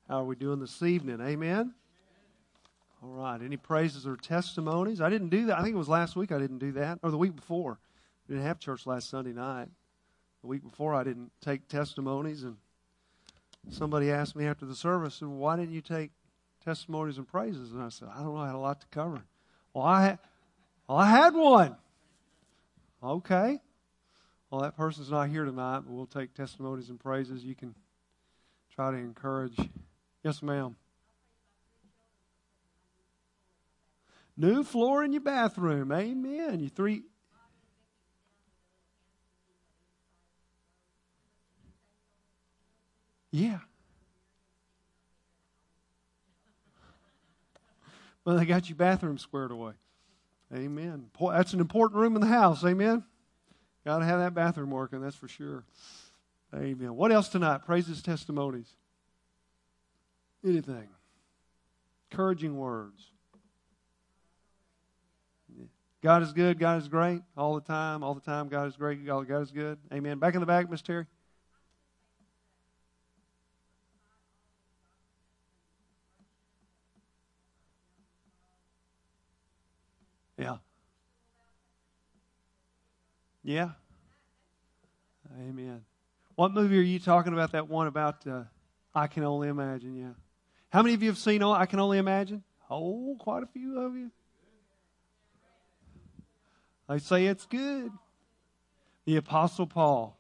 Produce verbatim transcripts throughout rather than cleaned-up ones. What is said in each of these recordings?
How are we doing this evening? Amen? All right. Any praises or testimonies? I didn't do that. I think it was last week I didn't do that, or the week before. We didn't have church last Sunday night. The week before I didn't take testimonies, and somebody asked me after the service, well, why didn't you take testimonies and praises? And I said, I don't know. I had a lot to cover. Well, I, ha- well, I had one. Okay. Well, that person's not here tonight, but we'll take testimonies and praises. You can try to encourage. Yes, ma'am. New floor in your bathroom. Amen. You three. Yeah. Well, they got your bathroom squared away. Amen. That's an important room in the house. Amen. Got to have that bathroom working, that's for sure. Amen. What else tonight? Praises, testimonies. Anything. Encouraging words. God is good. God is great. All the time. All the time. God is great. God is good. Amen. Back in the back, Miss Terry. Yeah. Yeah. Amen. What movie are you talking about? That one about uh, I Can Only Imagine, yeah. How many of you have seen I Can Only Imagine? Oh, quite a few of you. They say it's good. The Apostle Paul.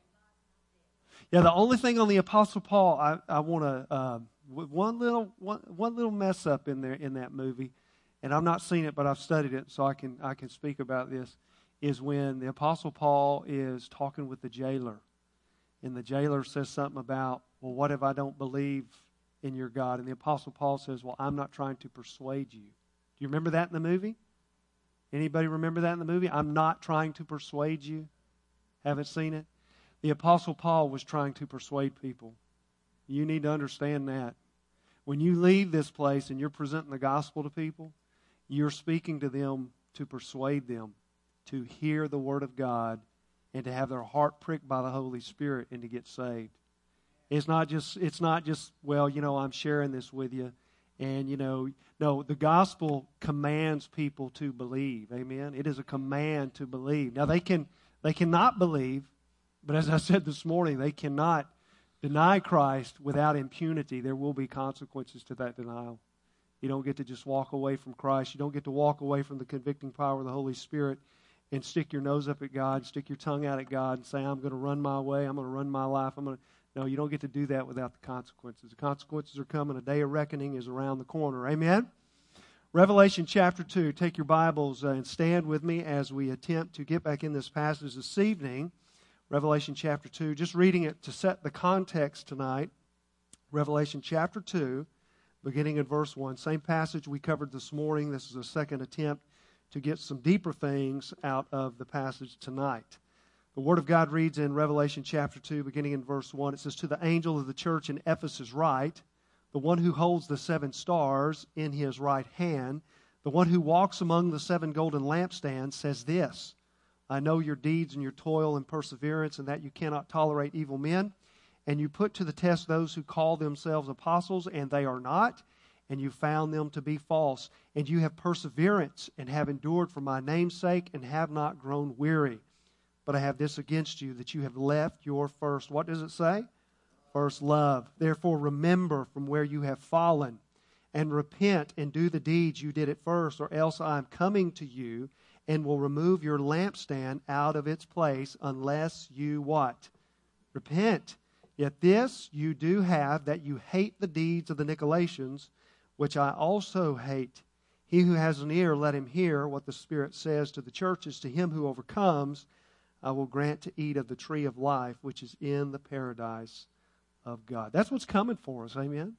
Yeah, the only thing on the Apostle Paul, I, I want to, uh, one little one, one little mess up in there in that movie, and I've not seen it, but I've studied it, so I can I can speak about this, is when the Apostle Paul is talking with the jailer, and the jailer says something about, well, what if I don't believe in your God? And the Apostle Paul says, well, I'm not trying to persuade you. Do you remember that in the movie? Anybody remember that in the movie? I'm not trying to persuade you. Haven't seen it? The Apostle Paul was trying to persuade people. You need to understand that. When you leave this place and you're presenting the gospel to people, you're speaking to them to persuade them to hear the Word of God and to have their heart pricked by the Holy Spirit and to get saved. It's not just, it's not just, well, you know, I'm sharing this with you. And, you know, no, the gospel commands people to believe. Amen? It is a command to believe. Now, they can they cannot believe, but as I said this morning, they cannot deny Christ without impunity. There will be consequences to that denial. You don't get to just walk away from Christ. You don't get to walk away from the convicting power of the Holy Spirit and stick your nose up at God, stick your tongue out at God and say, I'm going to run my way, I'm going to run my life, I'm going to... No, you don't get to do that without the consequences. The consequences are coming. A day of reckoning is around the corner. Amen? Revelation chapter two. Take your Bibles uh, and stand with me as we attempt to get back in this passage this evening. Revelation chapter two. Just reading it to set the context tonight. Revelation chapter two, beginning at verse one. Same passage we covered this morning. This is a second attempt to get some deeper things out of the passage tonight. The Word of God reads in Revelation chapter two, beginning in verse one. It says, to the angel of the church in Ephesus write, the one who holds the seven stars in his right hand, the one who walks among the seven golden lampstands, says this, I know your deeds and your toil and perseverance, and that you cannot tolerate evil men, and you put to the test those who call themselves apostles, and they are not, and you found them to be false. And you have perseverance, and have endured for my name's sake, and have not grown weary. But I have this against you, that you have left your first, what does it say? First love. Therefore remember from where you have fallen, and repent and do the deeds you did at first, or else I am coming to you, and will remove your lampstand out of its place, unless you what? Repent. Yet this you do have, that you hate the deeds of the Nicolaitans, which I also hate. He who has an ear, let him hear what the Spirit says to the churches. To him who overcomes, I will grant to eat of the tree of life, which is in the paradise of God. That's what's coming for us, amen?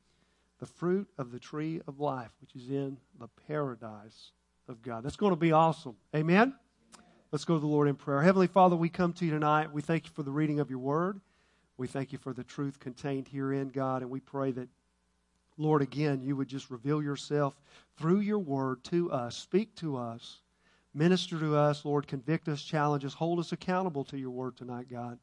The fruit of the tree of life, which is in the paradise of God. That's going to be awesome, amen? Let's go to the Lord in prayer. Heavenly Father, we come to you tonight. We thank you for the reading of your word. We thank you for the truth contained herein, God, and we pray that, Lord, again, you would just reveal yourself through your word to us. Speak to us. Minister to us, Lord. Convict us, challenge us, hold us accountable to your word tonight, God.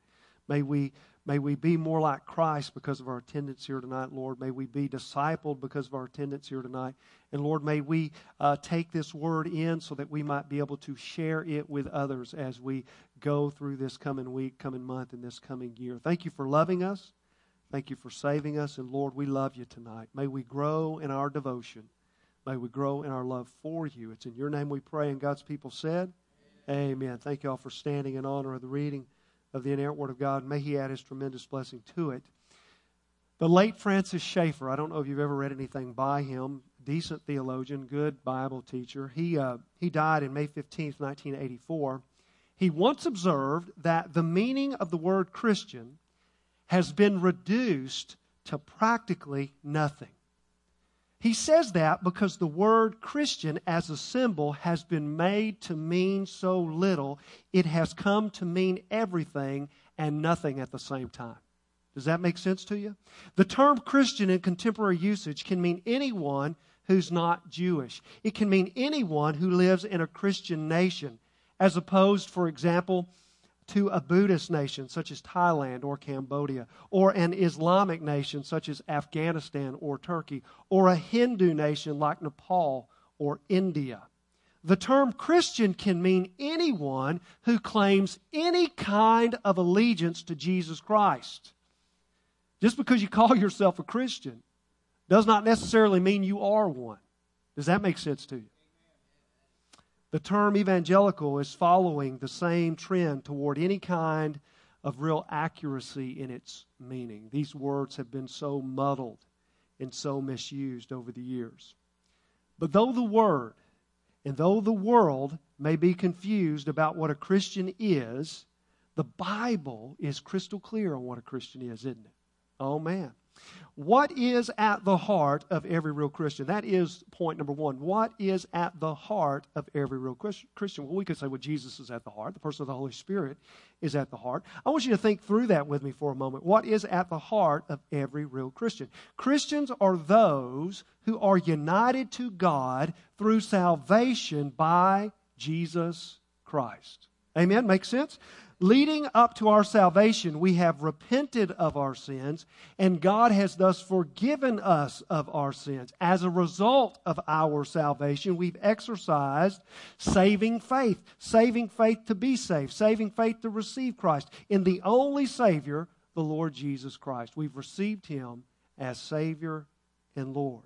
May we, may we be more like Christ because of our attendance here tonight, Lord. May we be discipled because of our attendance here tonight. And Lord, may we uh, take this word in so that we might be able to share it with others as we go through this coming week, coming month, and this coming year. Thank you for loving us. Thank you for saving us. And Lord, we love you tonight. May we grow in our devotion. May we grow in our love for you. It's in your name we pray. And God's people said, Amen. Amen. Thank you all for standing in honor of the reading of the inerrant Word of God. May He add His tremendous blessing to it. The late Francis Schaeffer, I don't know if you've ever read anything by him, decent theologian, good Bible teacher. He, uh, he died in May fifteenth, nineteen eighty-four. He once observed that the meaning of the word Christian has been reduced to practically nothing. He says that because the word Christian as a symbol has been made to mean so little, it has come to mean everything and nothing at the same time. Does that make sense to you? The term Christian in contemporary usage can mean anyone who's not Jewish. It can mean anyone who lives in a Christian nation, as opposed, for example, to a Buddhist nation such as Thailand or Cambodia, or an Islamic nation such as Afghanistan or Turkey, or a Hindu nation like Nepal or India. The term Christian can mean anyone who claims any kind of allegiance to Jesus Christ. Just because you call yourself a Christian does not necessarily mean you are one. Does that make sense to you? The term evangelical is following the same trend toward any kind of real accuracy in its meaning. These words have been so muddled and so misused over the years. But though the Word and though the world may be confused about what a Christian is, the Bible is crystal clear on what a Christian is, isn't it? Oh, man. What is at the heart of every real Christian? That is point number one. What is at the heart of every real Christian? Well, we could say, well, Jesus is at the heart. The person of the Holy Spirit is at the heart. I want you to think through that with me for a moment. What is at the heart of every real Christian? Christians are those who are united to God through salvation by Jesus Christ. Amen? Makes sense? Leading up to our salvation, we have repented of our sins, and God has thus forgiven us of our sins. As a result of our salvation, we've exercised saving faith, saving faith to be saved, saving faith to receive Christ in the only Savior, the Lord Jesus Christ. We've received Him as Savior and Lord.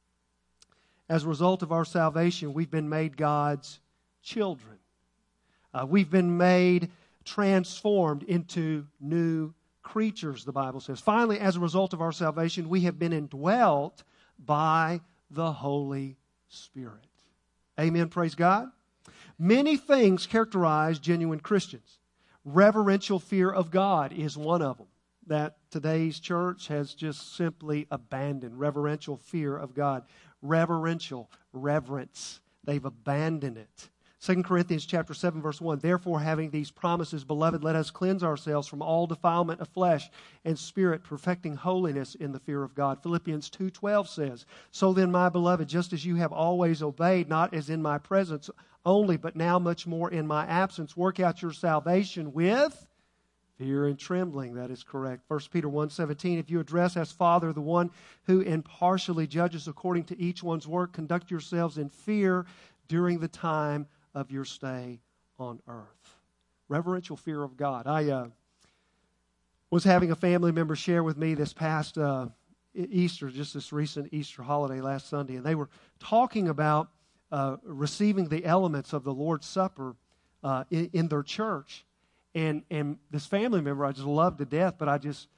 As a result of our salvation, we've been made God's children. Uh, we've been made transformed into new creatures, the Bible says. Finally, as a result of our salvation, we have been indwelt by the Holy Spirit. Amen, praise God. Many things characterize genuine Christians. Reverential fear of God is one of them that today's church has just simply abandoned. Reverential fear of God. Reverential, reverence. They've abandoned it. Second Corinthians chapter seven, verse one, therefore, having these promises, beloved, let us cleanse ourselves from all defilement of flesh and spirit, perfecting holiness in the fear of God. Philippians two twelve says, so then, my beloved, just as you have always obeyed, not as in my presence only, but now much more in my absence, work out your salvation with fear and trembling. That is correct. First Peter one seventeen, if you address as Father the one who impartially judges according to each one's work, conduct yourselves in fear during the time of your stay on earth. Reverential fear of God. I uh, was having a family member share with me this past uh, Easter, just this recent Easter holiday last Sunday, and they were talking about uh, receiving the elements of the Lord's Supper uh, in, in their church. And and this family member I just loved to death, but I just,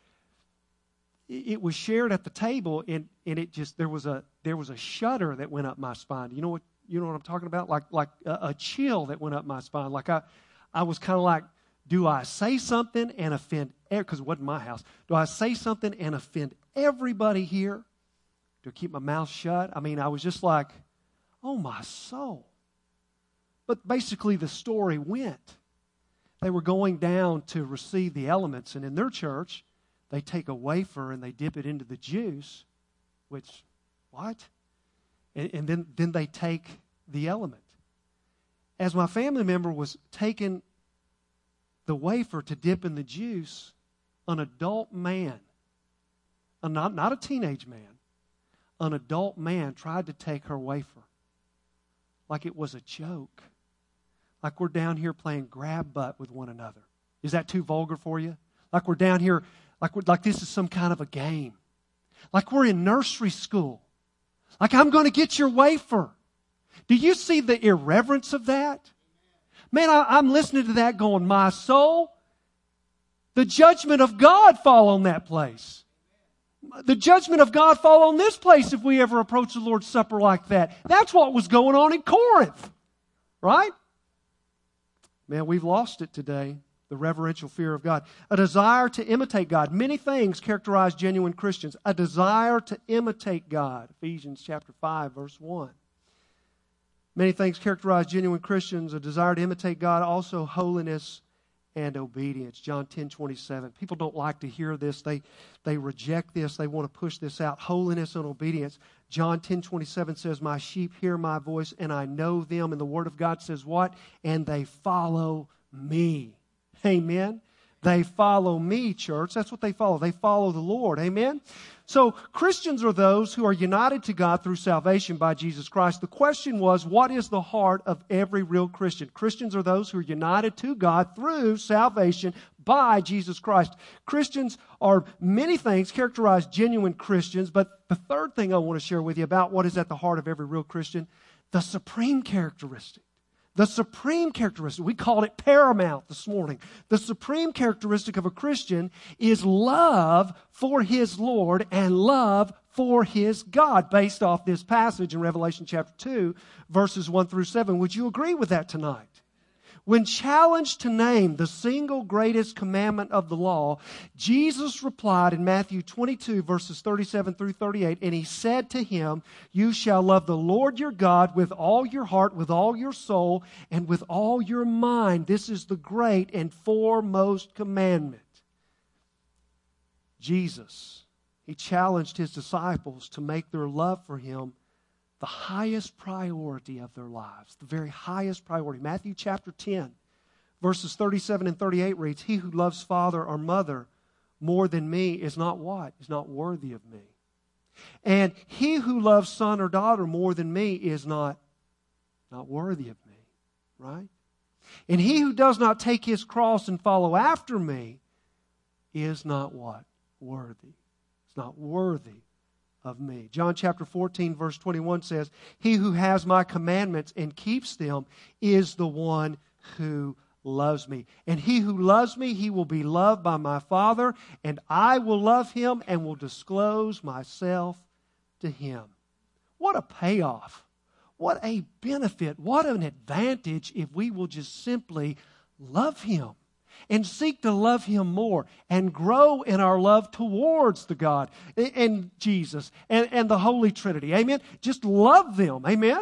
it was shared at the table, and, and it just, there was a there was a shudder that went up my spine. You know what? You know what I'm talking about? Like like a, a chill that went up my spine. Like I, I was kind of like, do I say something and offend, because it wasn't my house. Do I say something and offend everybody here? Do I keep my mouth shut? I mean, I was just like, oh my soul. But basically the story went. They were going down to receive the elements, and in their church, they take a wafer and they dip it into the juice, which, what? And, and then, then they take the element. As my family member was taking the wafer to dip in the juice, an adult man, a not, not a teenage man, an adult man tried to take her wafer like it was a joke. Like we're down here playing grab butt with one another. Is that too vulgar for you? Like we're down here, like, we're, like this is some kind of a game. Like we're in nursery school. Like I'm going to get your wafer. Do you see the irreverence of that? Man, I, I'm listening to that going, my soul, the judgment of God fall on that place. The judgment of God fall on this place if we ever approach the Lord's Supper like that. That's what was going on in Corinth. Right? Man, we've lost it today. The reverential fear of God. A desire to imitate God. Many things characterize genuine Christians. A desire to imitate God. Ephesians chapter five, verse one. Many things characterize genuine Christians. A desire to imitate God. Also holiness and obedience. John ten twenty-seven. People don't like to hear this. They, they reject this. They want to push this out. Holiness and obedience. John ten twenty-seven says, my sheep hear my voice and I know them. And the Word of God says what? And they follow me. Amen. They follow me, church. That's what they follow. They follow the Lord. Amen. So Christians are those who are united to God through salvation by Jesus Christ. The question was, what is the heart of every real Christian? Christians are those who are united to God through salvation by Jesus Christ. Christians are many things characterize genuine Christians, but the third thing I want to share with you about what is at the heart of every real Christian, the supreme characteristic. The supreme characteristic, we called it paramount this morning. The supreme characteristic of a Christian is love for his Lord and love for his God, based off this passage in Revelation chapter two, verses one through seven. Would you agree with that tonight? When challenged to name the single greatest commandment of the law, Jesus replied in Matthew twenty-two, verses thirty-seven through thirty-eight, and he said to him, you shall love the Lord your God with all your heart, with all your soul, and with all your mind. This is the great and foremost commandment. Jesus, he challenged his disciples to make their love for him the highest priority of their lives, the very highest priority. Matthew chapter ten, verses thirty-seven and thirty-eight reads, he who loves father or mother more than me is not what? Is not worthy of me. And he who loves son or daughter more than me is not, not worthy of me. Right? And he who does not take his cross and follow after me is not what? Worthy. It's not worthy of me. John chapter fourteen, verse twenty-one says, he who has my commandments and keeps them is the one who loves me. And he who loves me, he will be loved by my Father, and I will love him and will disclose myself to him. What a payoff. What a benefit. What an advantage if we will just simply love him and seek to love him more and grow in our love towards the God and Jesus and, and the Holy Trinity. Amen. Just love them. Amen.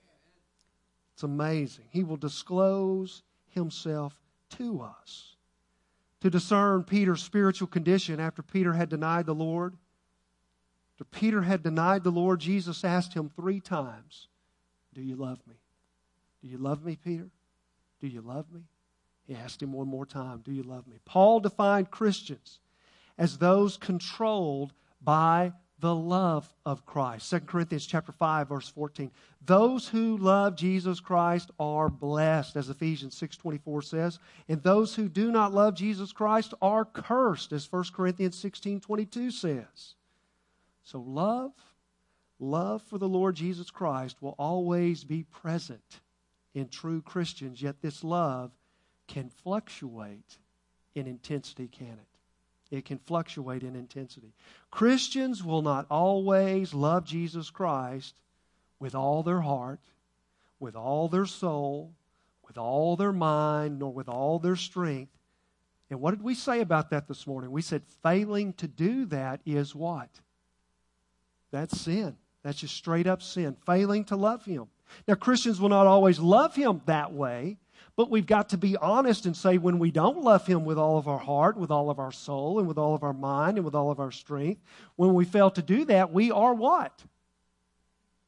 It's amazing. He will disclose himself to us. To discern Peter's spiritual condition after Peter had denied the Lord. After Peter had denied the Lord, Jesus asked him three times, do you love me? Do you love me, Peter? Do you love me? He asked him one more time, do you love me? Paul defined Christians as those controlled by the love of Christ. Second Corinthians chapter five, verse fourteen. Those who love Jesus Christ are blessed, as Ephesians six twenty-four says. And those who do not love Jesus Christ are cursed, as First Corinthians sixteen twenty-two says. So love, love for the Lord Jesus Christ will always be present in true Christians, yet this love can fluctuate in intensity, can it? It can fluctuate in intensity. Christians will not always love Jesus Christ with all their heart, with all their soul, with all their mind, nor with all their strength. And what did we say about that this morning? We said failing to do that is what? That's sin. That's just straight up sin. Failing to love him. Now, Christians will not always love him that way. But we've got to be honest and say when we don't love him with all of our heart, with all of our soul, and with all of our mind, and with all of our strength, when we fail to do that, we are what?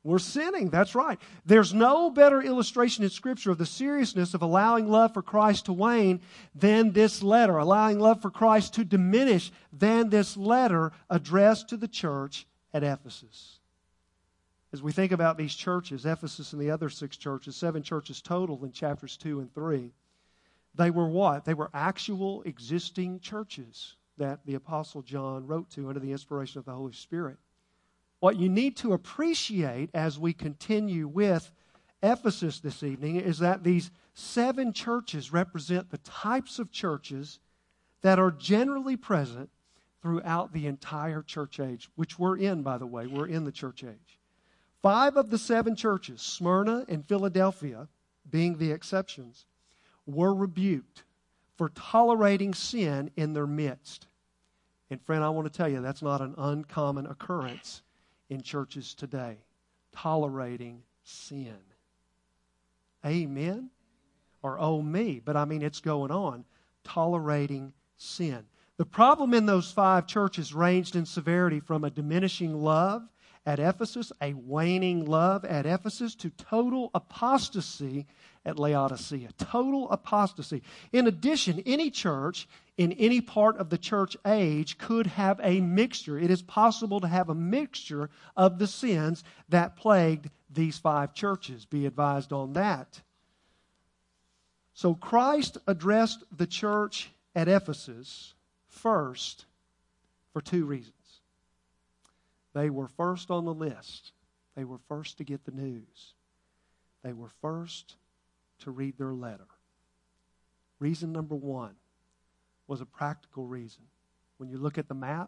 We're sinning, that's right. There's no better illustration in Scripture of the seriousness of allowing love for Christ to wane than this letter, allowing love for Christ to diminish than this letter addressed to the church at Ephesus. As we think about these churches, Ephesus and the other six churches, seven churches total in chapters two and three, they were what? They were actual existing churches that the Apostle John wrote to under the inspiration of the Holy Spirit. What you need to appreciate as we continue with Ephesus this evening is that these seven churches represent the types of churches that are generally present throughout the entire church age, which we're in, by the way. We're in the church age. Five of the seven churches, Smyrna and Philadelphia being the exceptions, were rebuked for tolerating sin in their midst. And friend, I want to tell you, that's not an uncommon occurrence in churches today, tolerating sin. Amen? Or oh me, but I mean it's going on, tolerating sin. The problem in those five churches ranged in severity from a diminishing love at Ephesus, a waning love at Ephesus, to total apostasy at Laodicea. Total apostasy. In addition, any church in any part of the church age could have a mixture. It is possible to have a mixture of the sins that plagued these five churches. Be advised on that. So Christ addressed the church at Ephesus first for two reasons. They were first on the list. They were first to get the news. They were first to read their letter. Reason number one was a practical reason. When you look at the map,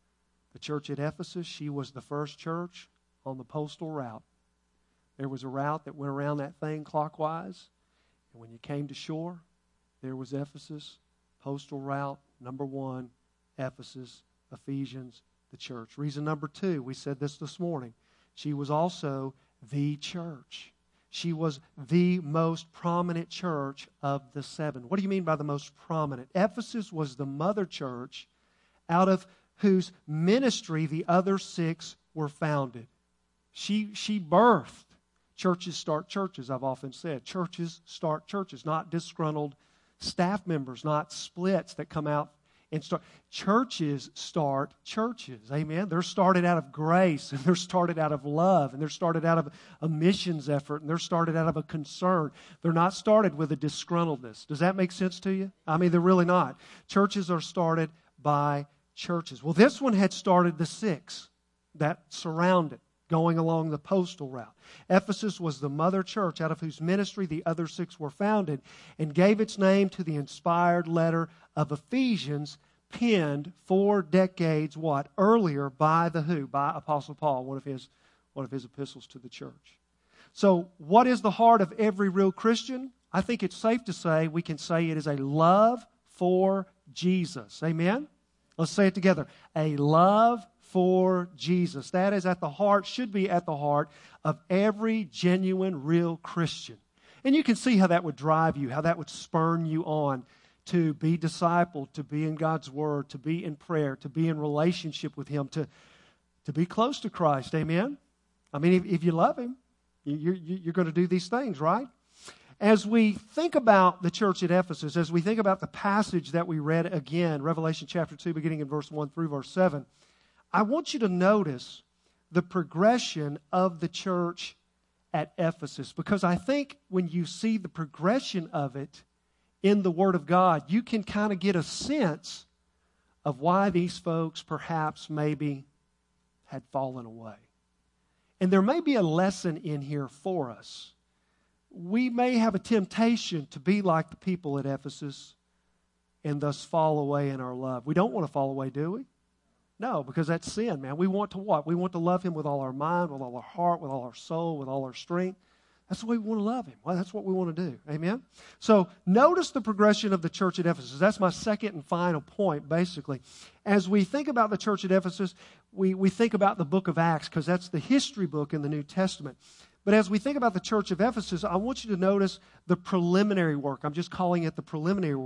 the church at Ephesus, she was the first church on the postal route. There was a route that went around that thing clockwise. And when you came to shore, there was Ephesus, postal route, number one, Ephesus, Ephesians, the church. Reason number two, we said this this morning, she was also the church. She was the most prominent church of the seven. What do you mean by the most prominent? Ephesus was the mother church out of whose ministry the other six were founded. She, she birthed. Churches start churches, I've often said. Churches start churches, not disgruntled staff members, not splits that come out and start. Churches start churches. Amen. They're started out of grace, and they're started out of love, and they're started out of a missions effort, and they're started out of a concern. They're not started with a disgruntledness. Does that make sense to you? I mean, they're really not. Churches are started by churches. Well, this one had started the six that surround it, going along the postal route. Ephesus was the mother church out of whose ministry the other six were founded, and gave its name to the inspired letter of Ephesians, penned four decades what earlier by the who? By Apostle Paul, one of his one of his epistles to the church. So, what is the heart of every real Christian? I think it's safe to say we can say it is a love for Jesus. Amen. Let's say it together. A love for Jesus. That is at the heart, should be at the heart of every genuine, real Christian. And you can see how that would drive you, how that would spurn you on to be discipled, to be in God's Word, to be in prayer, to be in relationship with Him, to, to be close to Christ. Amen? I mean, if, if you love Him, you, you, you're going to do these things, right? As we think about the church at Ephesus, as we think about the passage that we read again, Revelation chapter two, beginning in verse one through verse seven, I want you to notice the progression of the church at Ephesus, because I think when you see the progression of it in the Word of God, you can kind of get a sense of why these folks perhaps maybe had fallen away. And there may be a lesson in here for us. We may have a temptation to be like the people at Ephesus and thus fall away in our love. We don't want to fall away, do we? No, because that's sin, man. We want to what? We want to love Him with all our mind, with all our heart, with all our soul, with all our strength. That's the way we want to love Him. Well, that's what we want to do. Amen? So notice the progression of the church at Ephesus. That's my second and final point, basically. As we think about the church at Ephesus, we, we think about the book of Acts, because that's the history book in the New Testament. But as we think about the church of Ephesus, I want you to notice the preliminary work. I'm just calling it the preliminary work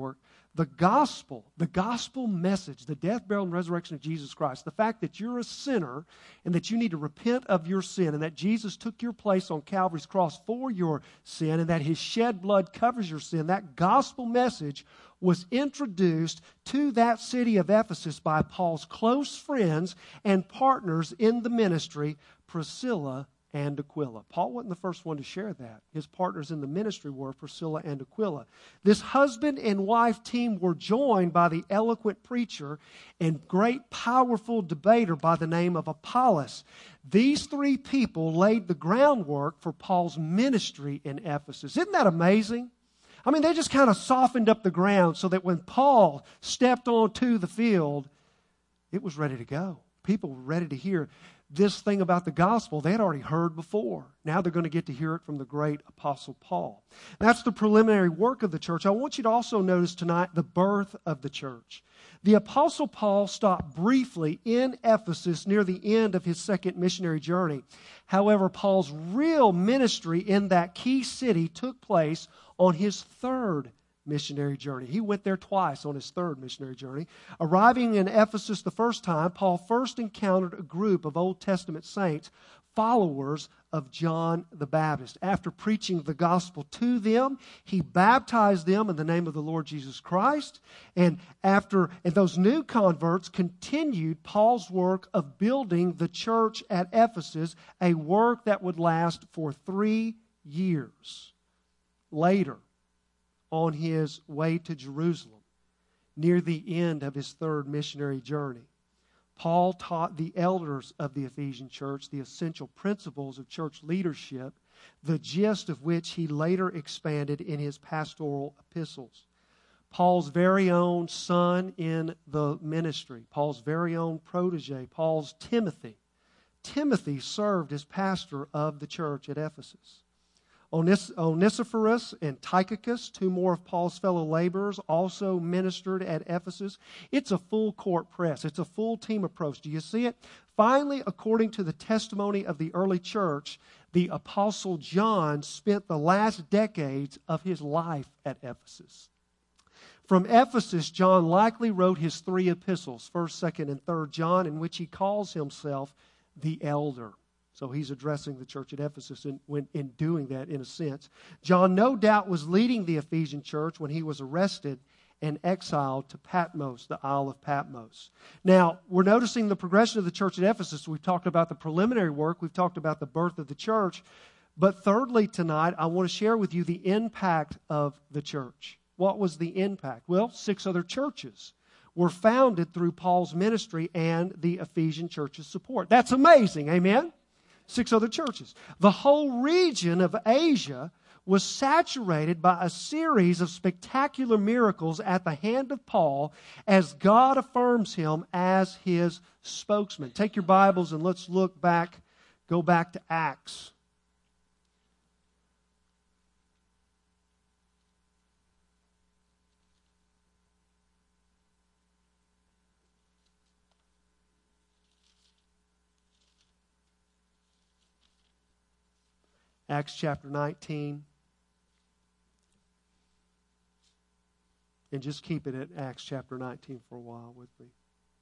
The gospel, the gospel message, the death, burial, and resurrection of Jesus Christ, the fact that you're a sinner and that you need to repent of your sin and that Jesus took your place on Calvary's cross for your sin and that His shed blood covers your sin, that gospel message was introduced to that city of Ephesus by Paul's close friends and partners in the ministry, Priscilla and Aquila. Paul wasn't the first one to share that. His partners in the ministry were Priscilla and Aquila. This husband and wife team were joined by the eloquent preacher and great powerful debater by the name of Apollos. These three people laid the groundwork for Paul's ministry in Ephesus. Isn't that amazing? I mean, they just kind of softened up the ground so that when Paul stepped onto the field, it was ready to go. People were ready to hear this thing about the gospel they had already heard before. Now they're going to get to hear it from the great Apostle Paul. That's the preliminary work of the church. I want you to also notice tonight the birth of the church. The Apostle Paul stopped briefly in Ephesus near the end of his second missionary journey. However, Paul's real ministry in that key city took place on his third missionary journey. He went there twice on his third missionary journey. Arriving in Ephesus the first time, Paul first encountered a group of Old Testament saints, followers of John the Baptist. After preaching the gospel to them, he baptized them in the name of the Lord Jesus Christ. And after and those new converts continued Paul's work of building the church at Ephesus, a work that would last for three years. Later, on his way to Jerusalem, near the end of his third missionary journey, Paul taught the elders of the Ephesian church the essential principles of church leadership, the gist of which he later expanded in his pastoral epistles. Paul's very own son in the ministry, Paul's very own protege, Paul's Timothy. Timothy served as pastor of the church at Ephesus. Onis- Onesiphorus and Tychicus, two more of Paul's fellow laborers, also ministered at Ephesus. It's a full court press. It's a full team approach. Do you see it? Finally, according to the testimony of the early church, the Apostle John spent the last decades of his life at Ephesus. From Ephesus, John likely wrote his three epistles, first, second, and third John, in which he calls himself the elder. So he's addressing the church at Ephesus in, when, in doing that, in a sense. John no doubt was leading the Ephesian church when he was arrested and exiled to Patmos, the Isle of Patmos. Now, we're noticing the progression of the church at Ephesus. We've talked about the preliminary work. We've talked about the birth of the church. But thirdly, tonight, I want to share with you the impact of the church. What was the impact? Well, six other churches were founded through Paul's ministry and the Ephesian church's support. That's amazing, amen? Six other churches. The whole region of Asia was saturated by a series of spectacular miracles at the hand of Paul as God affirms him as his spokesman. Take your Bibles and let's look back, go back to Acts. Acts chapter nineteen. And just keep it at Acts chapter nineteen for a while with me.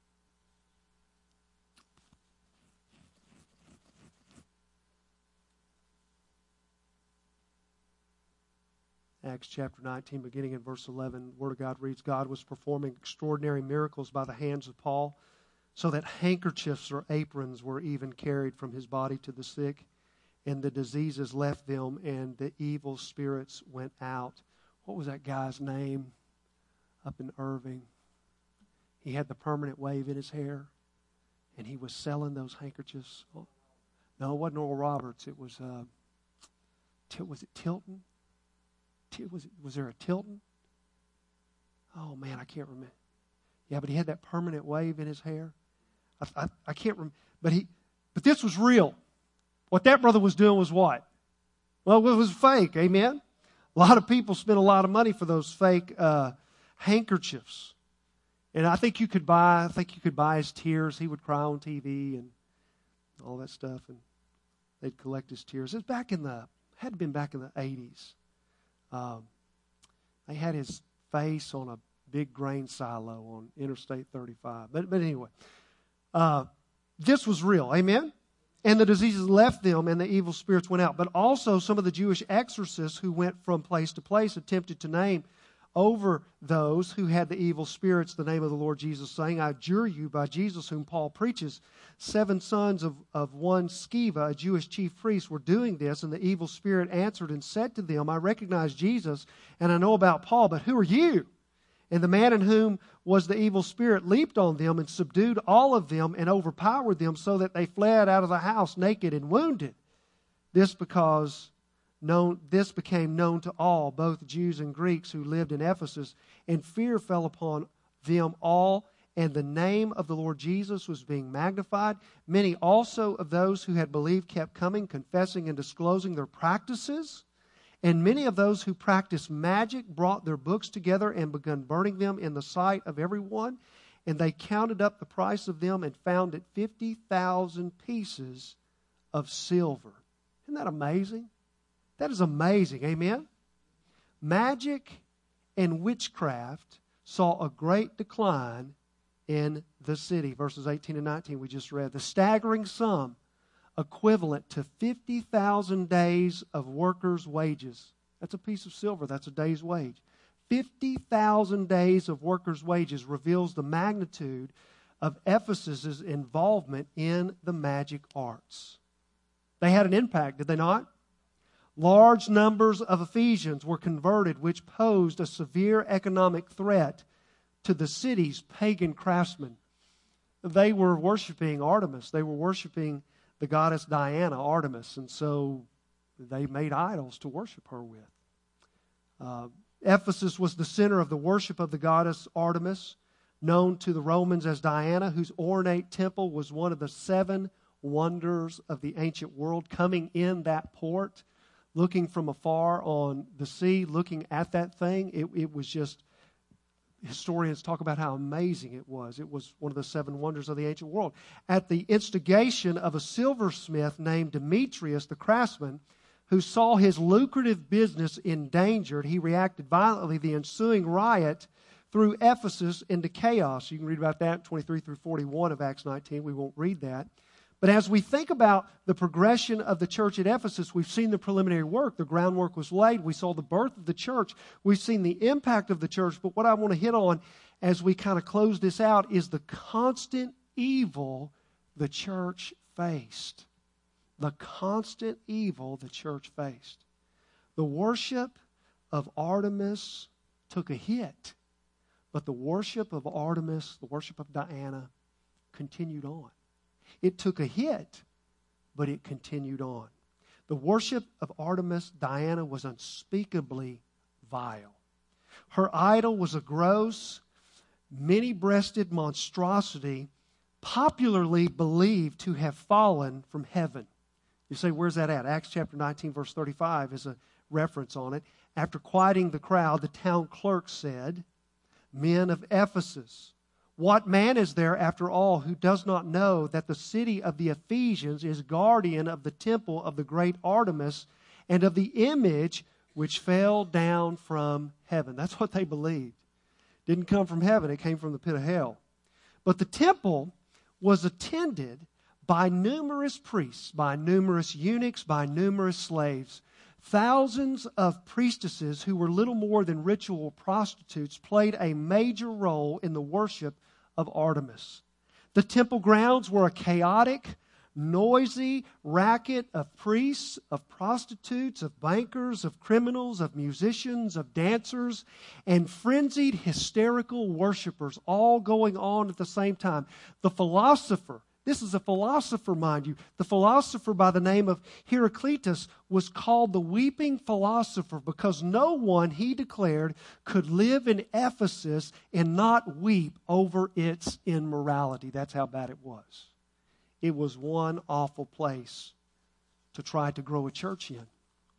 Acts chapter nineteen, beginning in verse eleven, the Word of God reads, God was performing extraordinary miracles by the hands of Paul, so that handkerchiefs or aprons were even carried from his body to the sick, and the diseases left them, and the evil spirits went out. What was that guy's name up in Irving? He had the permanent wave in his hair, and he was selling those handkerchiefs. No, it wasn't Oral Roberts. It was, uh, was it Tilton? Was, it, was there a Tilton? Oh, man, I can't remember. Yeah, but he had that permanent wave in his hair. I, I, I can't remember. But, he, but this was real. What that brother was doing was what? Well, it was fake, amen? A lot of people spent a lot of money for those fake uh, handkerchiefs. And I think you could buy, I think you could buy his tears. He would cry on T V and all that stuff, and they'd collect his tears. It was back in the, had to have been back in the eighties. Um, they had his face on a big grain silo on Interstate thirty-five. But, but anyway, uh, this was real. Amen? And the diseases left them and the evil spirits went out. But also some of the Jewish exorcists who went from place to place attempted to name over those who had the evil spirits the name of the Lord Jesus, saying, I adjure you by Jesus whom Paul preaches. Seven sons of, of one Sceva, a Jewish chief priest, were doing this, and the evil spirit answered and said to them, I recognize Jesus, and I know about Paul, but who are you? And the man in whom was the evil spirit leaped on them and subdued all of them and overpowered them so that they fled out of the house naked and wounded. This because known, this became known to all, both Jews and Greeks who lived in Ephesus, and fear fell upon them all, and the name of the Lord Jesus was being magnified. Many also of those who had believed kept coming, confessing and disclosing their practices. And many of those who practiced magic brought their books together and began burning them in the sight of everyone. And they counted up the price of them and found it fifty thousand pieces of silver. Isn't that amazing? That is amazing. Amen? Magic and witchcraft saw a great decline in the city. Verses eighteen and nineteen we just read. The staggering sum equivalent to fifty thousand days of workers' wages. That's a piece of silver. That's a day's wage. fifty thousand days of workers' wages reveals the magnitude of Ephesus' involvement in the magic arts. They had an impact, did they not? Large numbers of Ephesians were converted, which posed a severe economic threat to the city's pagan craftsmen. They were worshiping Artemis. They were worshiping the goddess Diana, Artemis, and so they made idols to worship her with. Uh, Ephesus was the center of the worship of the goddess Artemis, known to the Romans as Diana, whose ornate temple was one of the seven wonders of the ancient world. Coming in that port, looking from afar on the sea, looking at that thing, it, it was just, historians talk about how amazing it was. It was one of the seven wonders of the ancient world. At the instigation of a silversmith named Demetrius, the craftsman, who saw his lucrative business endangered, he reacted violently. The ensuing riot threw Ephesus into chaos. You can read about that in twenty-three through forty-one of Acts nineteen. We won't read that. But as we think about the progression of the church at Ephesus, we've seen the preliminary work. The groundwork was laid. We saw the birth of the church. We've seen the impact of the church. But what I want to hit on as we kind of close this out is the constant evil the church faced. The constant evil the church faced. The worship of Artemis took a hit. But the worship of Artemis, the worship of Diana, continued on. It took a hit, but it continued on. The worship of Artemis, Diana, was unspeakably vile. Her idol was a gross, many-breasted monstrosity, popularly believed to have fallen from heaven. You say, where's that at? Acts chapter nineteen, verse thirty-five is a reference on it. After quieting the crowd, the town clerk said, Men of Ephesus, what man is there, after all, who does not know that the city of the Ephesians is guardian of the temple of the great Artemis and of the image which fell down from heaven? That's what they believed. It didn't come from heaven. It came from the pit of hell. But the temple was attended by numerous priests, by numerous eunuchs, by numerous slaves. Thousands of priestesses who were little more than ritual prostitutes played a major role in the worship of Artemis. The temple grounds were a chaotic, noisy racket of priests, of prostitutes, of bankers, of criminals, of musicians, of dancers, and frenzied, hysterical worshipers, all going on at the same time. The philosopher, this is a philosopher, mind you. The philosopher by the name of Heraclitus was called the weeping philosopher because no one, he declared, could live in Ephesus and not weep over its immorality. That's how bad it was. It was one awful place to try to grow a church in.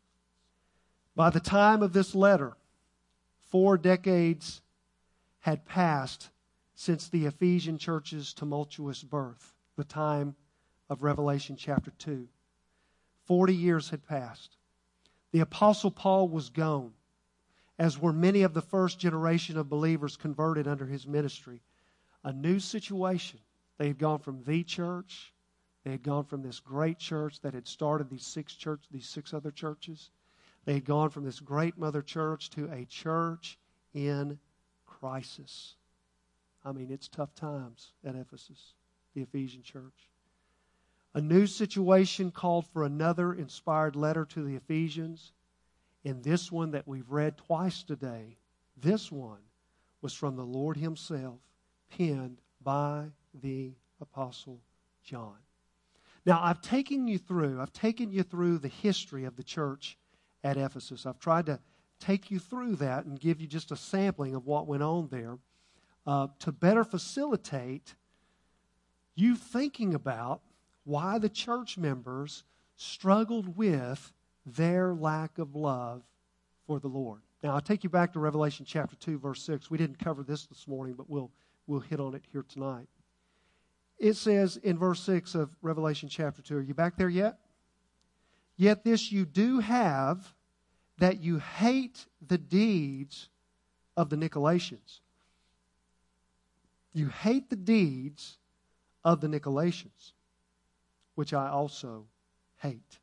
By the time of this letter, four decades had passed since the Ephesian church's tumultuous birth. The time of Revelation chapter two. Forty years had passed. The Apostle Paul was gone. as were many of the first generation of believers converted under his ministry. A new situation. They had gone from the church. They had gone from this great church that had started these six church, these six other churches. They had gone from this great mother church to a church in crisis. I mean, it's tough times at Ephesus, the Ephesian church. A new situation called for another inspired letter to the Ephesians. And this one that we've read twice today, this one was from the Lord himself, penned by the Apostle John. Now, I've taken you through, I've taken you through the history of the church at Ephesus. I've tried to take you through that and give you just a sampling of what went on there uh, to better facilitate you thinking about why the church members struggled with their lack of love for the Lord. Now, I'll take you back to Revelation chapter two, verse six. We didn't cover this this morning, but we'll, we'll hit on it here tonight. It says in verse six of Revelation chapter two, are you back there yet? Yet this you do have, that you hate the deeds of the Nicolaitans. You hate the deeds of the Nicolaitans, which I also hate.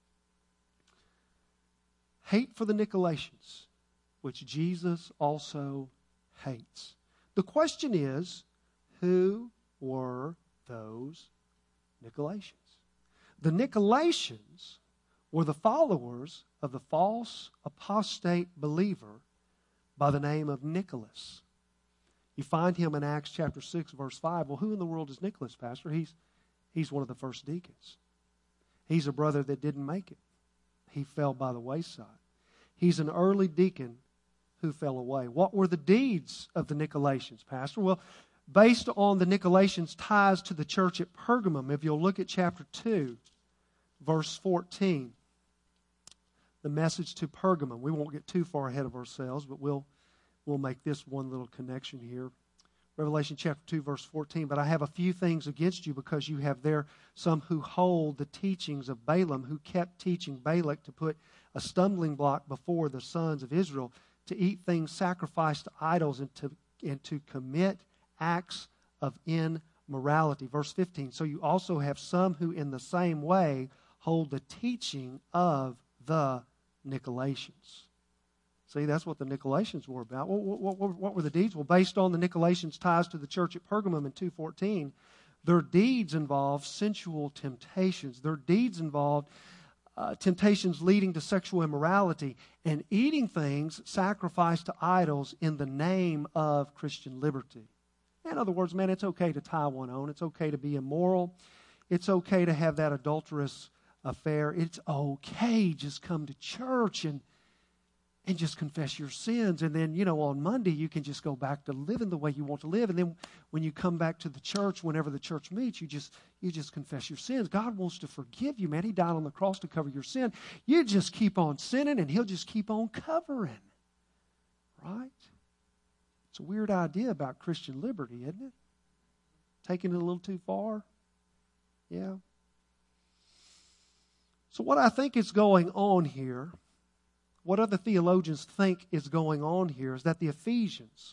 Hate for the Nicolaitans, which Jesus also hates. The question is, who were those Nicolaitans? The Nicolaitans were the followers of the false apostate believer by the name of Nicholas. You find him in Acts chapter six, verse five. Well, who in the world is Nicholas, Pastor? He's, he's one of the first deacons. He's a brother that didn't make it. He fell by the wayside. He's an early deacon who fell away. What were the deeds of the Nicolaitans, Pastor? Well, based on the Nicolaitans' ties to the church at Pergamum, if you'll look at chapter two, verse fourteen, the message to Pergamum. We won't get too far ahead of ourselves, but we'll, we'll make this one little connection here. Revelation chapter two, verse fourteen, but I have a few things against you, because you have there some who hold the teachings of Balaam, who kept teaching Balak to put a stumbling block before the sons of Israel, to eat things sacrificed to idols, and to, and to commit acts of immorality. Verse fifteen, so you also have some who in the same way hold the teaching of the Nicolaitans. See, that's what the Nicolaitans were about. What, what, what, what were the deeds? Well, based on the Nicolaitans' ties to the church at Pergamum in two fourteen, their deeds involved sensual temptations. Their deeds involved uh, temptations leading to sexual immorality and eating things sacrificed to idols in the name of Christian liberty. In other words, man, it's okay to tie one on. It's okay to be immoral. It's okay to have that adulterous affair. It's okay. Just come to church and and just confess your sins. And then, you know, on Monday, you can just go back to living the way you want to live. And then when you come back to the church, whenever the church meets, you just you just confess your sins. God wants to forgive you, man. He died on the cross to cover your sin. You just keep on sinning, and He'll just keep on covering. Right? It's a weird idea about Christian liberty, isn't it? Taking it a little too far? Yeah. So what I think is going on here, what other theologians think is going on here, is that the Ephesians,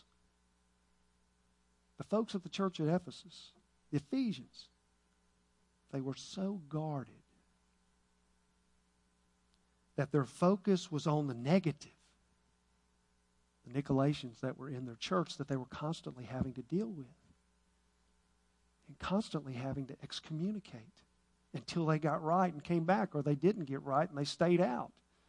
the folks at the church at Ephesus, the Ephesians, they were so guarded that their focus was on the negative. The Nicolaitans that were in their church that they were constantly having to deal with and constantly having to excommunicate until they got right and came back, or they didn't get right and they stayed out.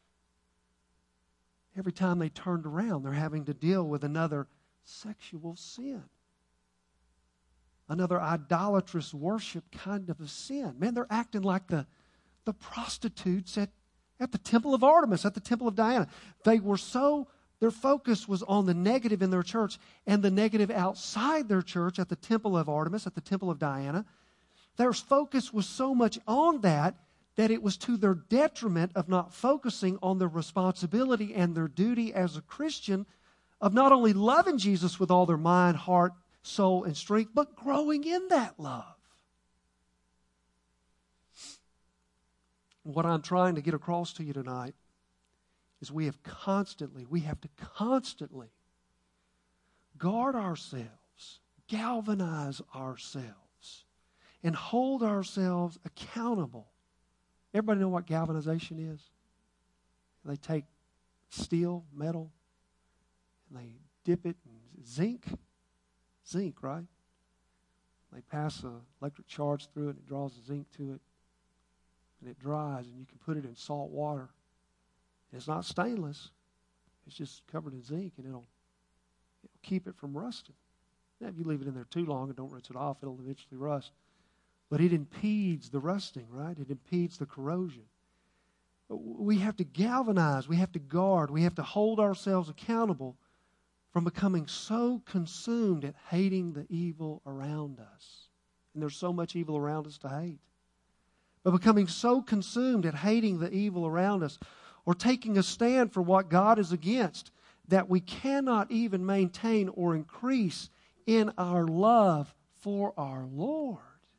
Every time they turned around, they're having to deal with another sexual sin, another idolatrous worship kind of a sin. Man, they're acting like the, the prostitutes at, at the temple of Artemis, at the temple of Diana. They were so... Their focus was on the negative in their church and the negative outside their church at the temple of Artemis, at the temple of Diana. Their focus was so much on that that it was to their detriment of not focusing on their responsibility and their duty as a Christian of not only loving Jesus with all their mind, heart, soul, and strength, but growing in that love. What I'm trying to get across to you tonight is we have constantly, we have to constantly guard ourselves, galvanize ourselves, and hold ourselves accountable. Everybody know what galvanization is? They take steel, metal, and they dip it in zinc. Zinc, right? They pass an electric charge through it, and it draws the zinc to it, and it dries, and you can put it in salt water. It's not stainless. It's just covered in zinc, and it'll, it'll keep it from rusting. Now, if you leave it in there too long and don't rinse it off, it'll eventually rust. But it impedes the rusting, right? It impedes the corrosion. We have to galvanize. We have to guard. We have to hold ourselves accountable from becoming so consumed at hating the evil around us. And there's so much evil around us to hate. But becoming so consumed at hating the evil around us, or taking a stand for what God is against, that we cannot even maintain or increase in our love for our Lord.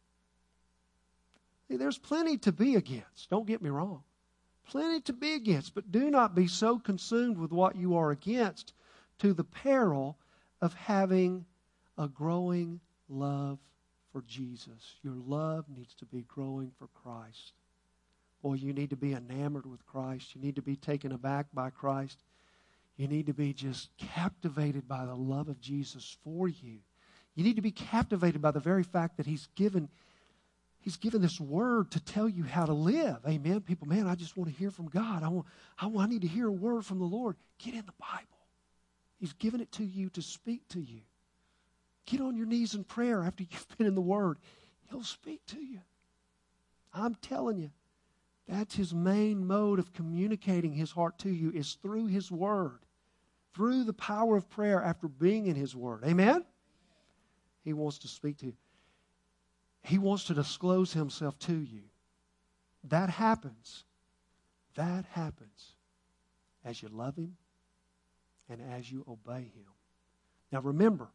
See, there's plenty to be against. Don't get me wrong. Plenty to be against. But do not be so consumed with what you are against to the peril of having a growing love for Jesus. Your love needs to be growing for Christ. Boy, you need to be enamored with Christ. You need to be taken aback by Christ. You need to be just captivated by the love of Jesus for you. You need to be captivated by the very fact that He's given, He's given this word to tell you how to live. Amen. People, man, I just want to hear from God. I want, I, want, I need to hear a word from the Lord. Get in the Bible. He's given it to you to speak to you. Get on your knees in prayer after you've been in the Word. He'll speak to you. I'm telling you, that's His main mode of communicating His heart to you, is through His Word, through the power of prayer after being in His Word. Amen? He wants to speak to you. He wants to disclose Himself to you. That happens. That happens as you love Him and as you obey Him. Now remember,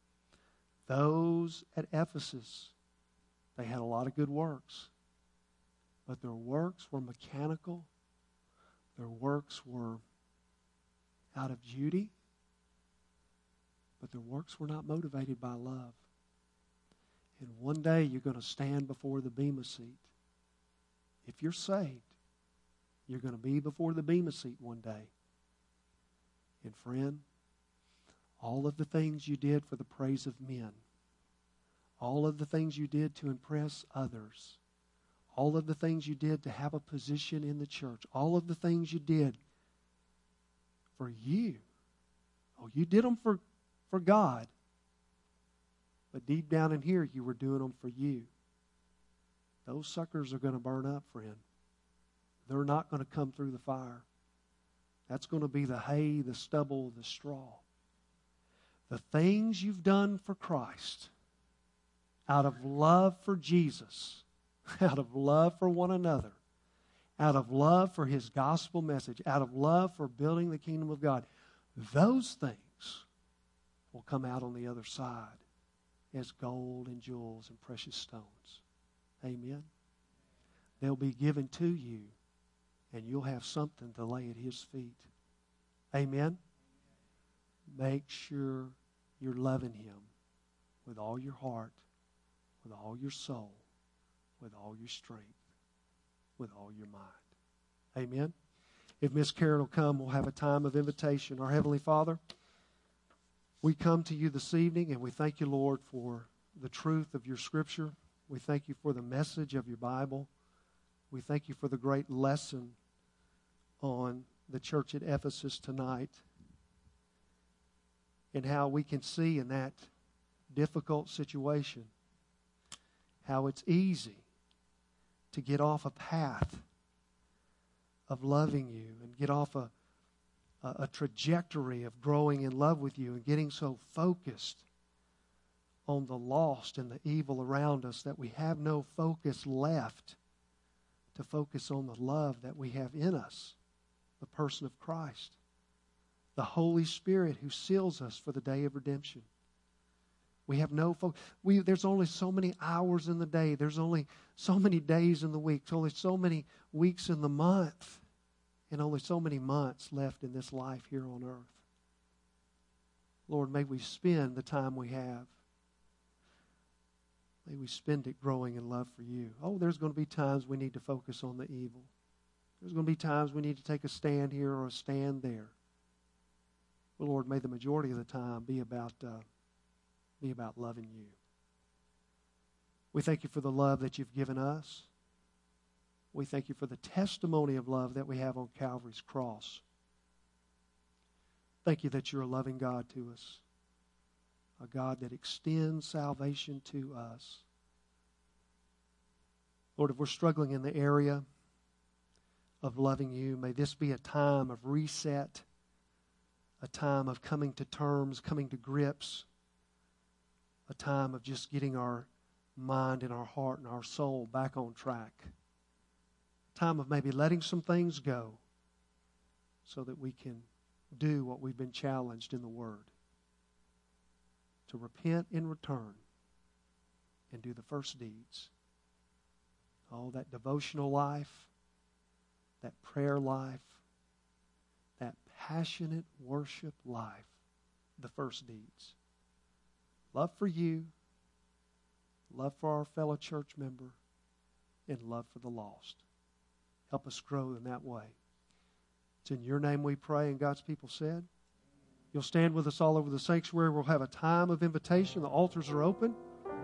those at Ephesus, they had a lot of good works. But their works were mechanical. Their works were out of duty. But their works were not motivated by love. And one day you're going to stand before the Bema seat. If you're saved, you're going to be before the Bema seat one day. And friend, all of the things you did for the praise of men, all of the things you did to impress others, all of the things you did to have a position in the church, all of the things you did for you. Oh, you did them for, for God. But deep down in here, you were doing them for you. Those suckers are going to burn up, friend. They're not going to come through the fire. That's going to be the hay, the stubble, the straw. The things you've done for Christ, out of love for Jesus, out of love for one another, out of love for His gospel message, out of love for building the kingdom of God, those things will come out on the other side as gold and jewels and precious stones. Amen. They'll be given to you, and you'll have something to lay at His feet. Amen. Make sure you're loving Him with all your heart, with all your soul, with all your strength, with all your mind. Amen. If Miss Karen will come, we'll have a time of invitation. Our Heavenly Father, we come to you this evening, and we thank you, Lord, for the truth of your Scripture. We thank you for the message of your Bible. We thank you for the great lesson on the church at Ephesus tonight, and how we can see in that difficult situation how it's easy to get off a path of loving you and get off a, a, a trajectory of growing in love with you and getting so focused on the lost and the evil around us that we have no focus left to focus on the love that we have in us, the person of Christ, the Holy Spirit who seals us for the day of redemption. We have no focus. We, there's only so many hours in the day. There's only so many days in the week. There's only so many weeks in the month. and only so many months left in this life here on earth. Lord, may we spend the time we have. May we spend it growing in love for you. Oh, there's going to be times we need to focus on the evil. There's going to be times we need to take a stand here or a stand there. But Lord, may the majority of the time be about uh, be about loving you. We thank you for the love that you've given us. We thank you for the testimony of love that we have on Calvary's cross. Thank you that you're a loving God to us, a God that extends salvation to us. Lord, if we're struggling in the area of loving you, may this be a time of reset, a time of coming to terms, coming to grips, a time of just getting our mind and our heart and our soul back on track. A time of maybe letting some things go so that we can do what we've been challenged in the Word. To repent and return and do the first deeds. Oh, that devotional life, that prayer life, that passionate worship life, the first deeds. Love for you, love for our fellow church member, and love for the lost. Help us grow in that way. It's in your name we pray, and God's people said. You'll stand with us all over the sanctuary. We'll have a time of invitation. The altars are open.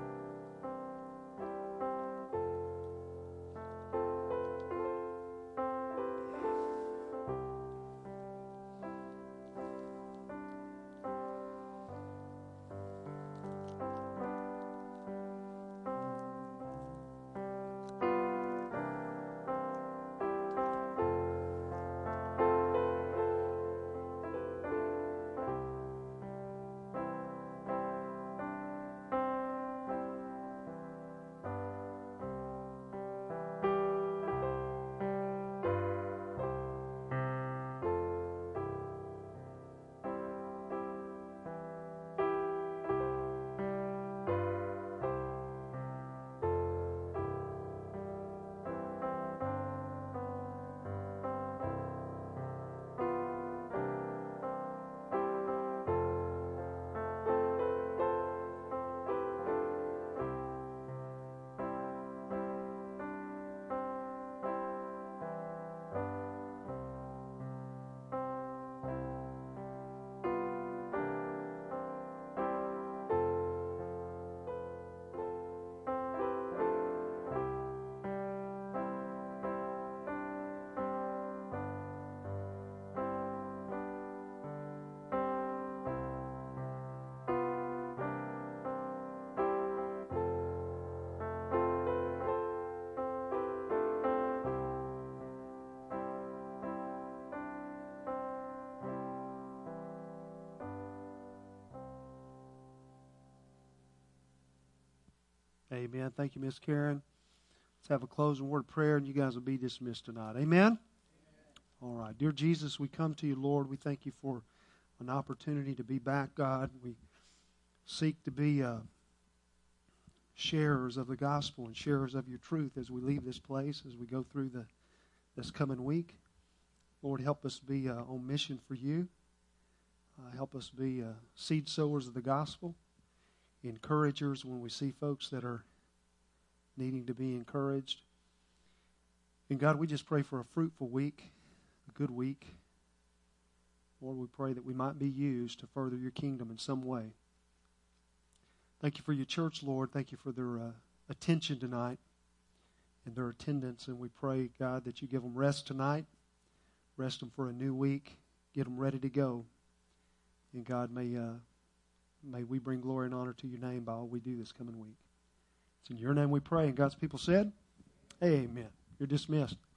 Amen. Thank you, Miss Karen. Let's have a closing word of prayer, and you guys will be dismissed tonight. Amen? Amen? All right. Dear Jesus, we come to you, Lord. We thank you for an opportunity to be back, God. We seek to be uh, sharers of the gospel and sharers of your truth as we leave this place, as we go through the this coming week. Lord, help us be uh, on mission for you. Uh, help us be uh, seed sowers of the gospel. Encouragers when we see folks that are needing to be encouraged. And God, we just pray for a fruitful week, a good week. Lord, we pray that we might be used to further your kingdom in some way. Thank you for your church, Lord. Thank you for their uh, attention tonight and their attendance. And we pray, God, that you give them rest tonight. Rest them for a new week. Get them ready to go. And God, may... Uh, May we bring glory and honor to your name by all we do this coming week. It's in your name we pray. And God's people said, amen. You're dismissed.